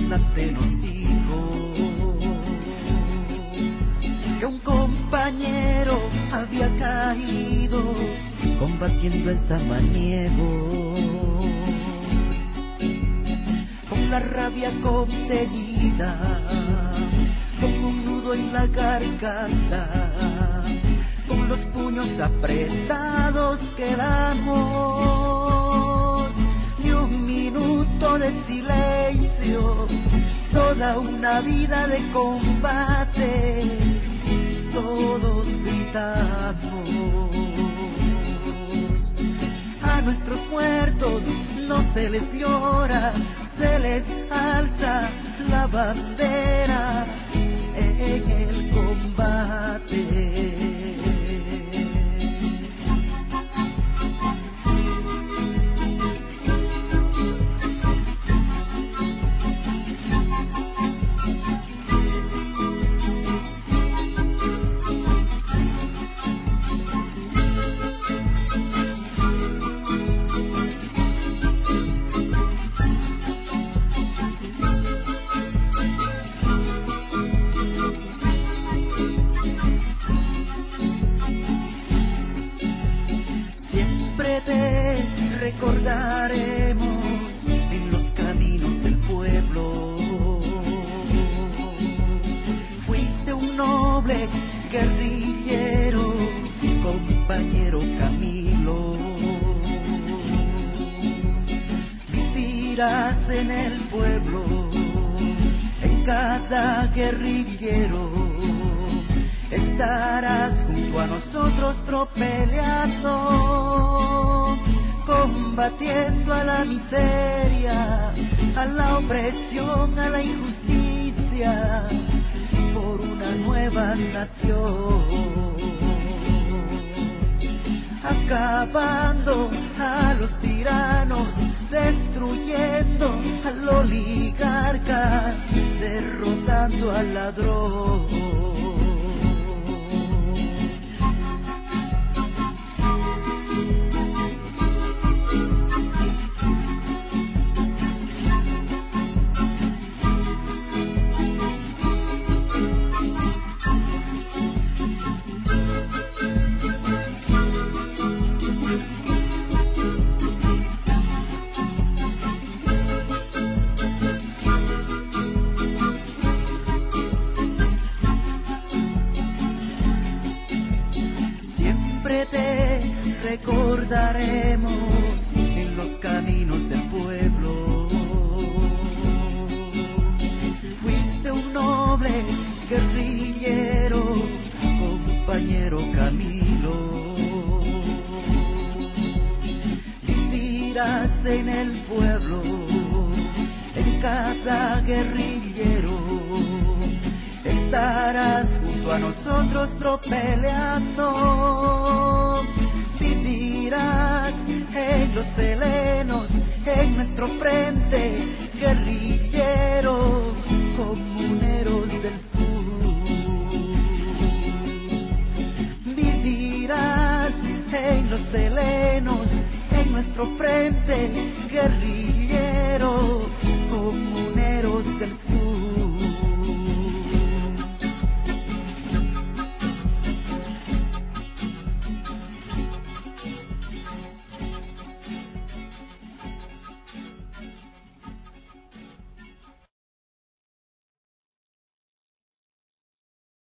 comandante nos dijo que un compañero había caído combatiendo en Samaniego. Con la rabia contenida, con un nudo en la garganta, con los puños apretados quedamos. Ni un minuto de silencio, toda una vida de combate, todos gritamos. A nuestros muertos no se les llora, se les alza la bandera en el combate. Recordaremos en los caminos del pueblo. Fuiste un noble guerrillero, compañero Camilo. Vivirás en el pueblo, en cada guerrillero. Estarás junto a nosotros tropeleando, combatiendo a la miseria, a la opresión, a la injusticia, por una nueva nación. Acabando a los tiranos, destruyendo al oligarca, derrotando al ladrón. Recordaremos en los caminos del pueblo. Fuiste un noble guerrillero, compañero Camilo. Vivirás en el pueblo, en cada guerrillero. Estarás junto a nosotros tropeleando. Vivirás en los helenos, en nuestro frente guerrillero, comuneros del sur. Vivirás en los helenos, en nuestro frente guerrillero.